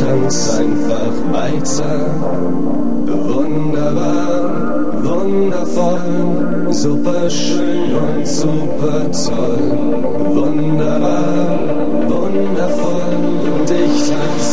tanz einfach weiter. Wunderbar, wundervoll, super schön und super toll. Wunderbar, wundervoll, und ich tanz